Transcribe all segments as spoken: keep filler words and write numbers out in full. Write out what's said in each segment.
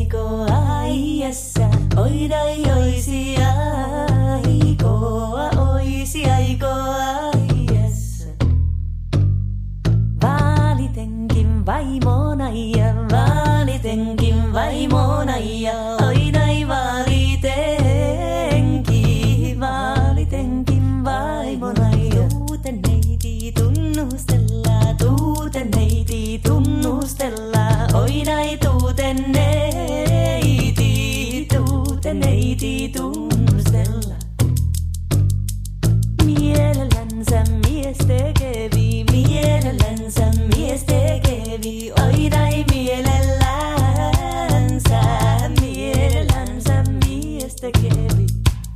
aiko aiessa, oidai oisi aikoa, oisi aiko aiessa. Vaalitenkin vaimona ja vaalitenkin vaimona ja oidai vaalitenkin, vaalitenkin vaimona ja tuuten neiti tunnustella, tuuten neiti tunnustella, oidai tuuten neiti, tuuten neiti tunnustella. Mielellänsä mies tekevi, mielellänsä mies tekevi, oidai mielellänsä, mielellänsä mies tekevi.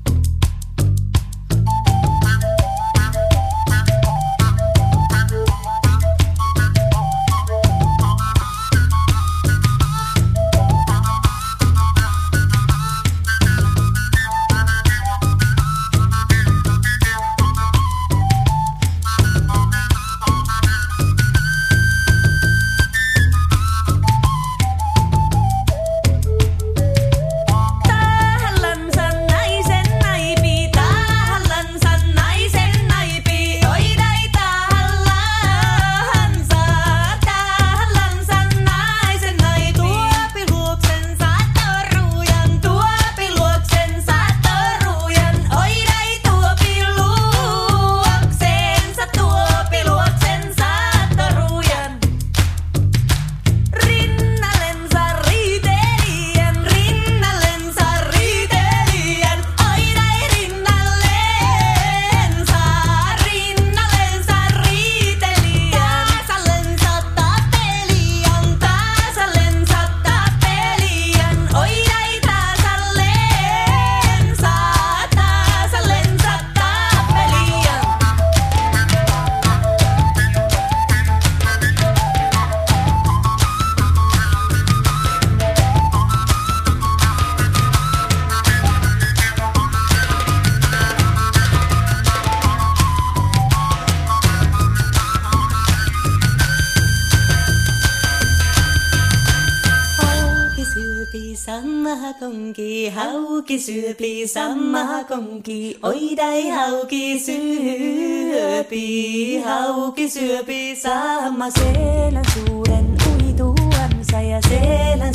Samma konki, hauki syöpi, samma konki, oidai hauki syöpi, hauki syöpi, samma selän suuren uituansa ja selän